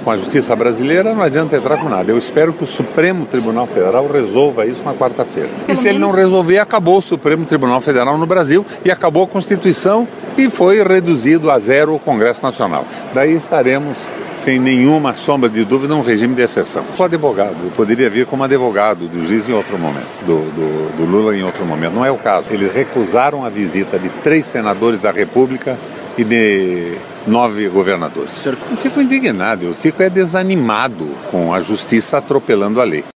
com a justiça brasileira, não adianta entrar com nada. Eu espero que o Supremo Tribunal Federal resolva isso na quarta-feira. E se ele não resolver, acabou o Supremo Tribunal Federal no Brasil e acabou a Constituição e foi reduzido a zero o Congresso Nacional. Daí estaremos, sem nenhuma sombra de dúvida, num regime de exceção. Sou advogado, eu poderia vir como advogado do juiz em outro momento, do Lula em outro momento. Não é o caso. Eles recusaram a visita de 3 senadores da República e de 9 governadores. Eu fico indignado, eu fico desanimado com a justiça atropelando a lei.